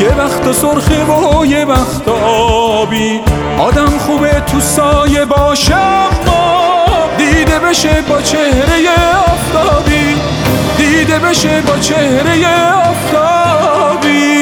یه وقت سرخه و یه وقت آبی. آدم خوبه تو سایه باشه اما دیده بشه با چهره آفتابی، دیده بشه با چهره آفتابی.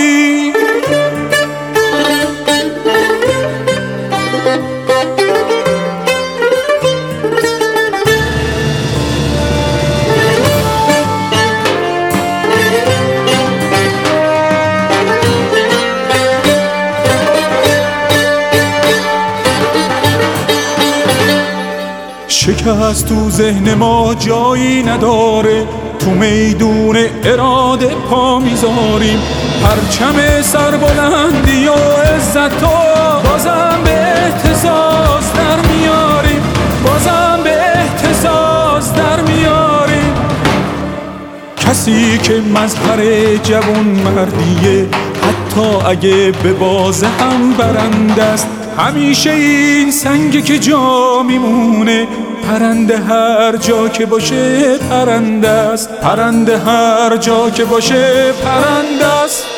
شکست تو ذهن ما جایی نداره، تو میدون اراده پا میذاریم. پرچم سربلندی و عزت و بازم به اهتزاز در میاریم، بازم به اهتزاز در میاریم. کسی که مظهر جوان مردیه حتی اگه به بازه هم برنده است، همیشه این سنگی که جا میمونه. پرنده هر جا که باشه پرنده است، پرنده هر جا که باشه پرنده است.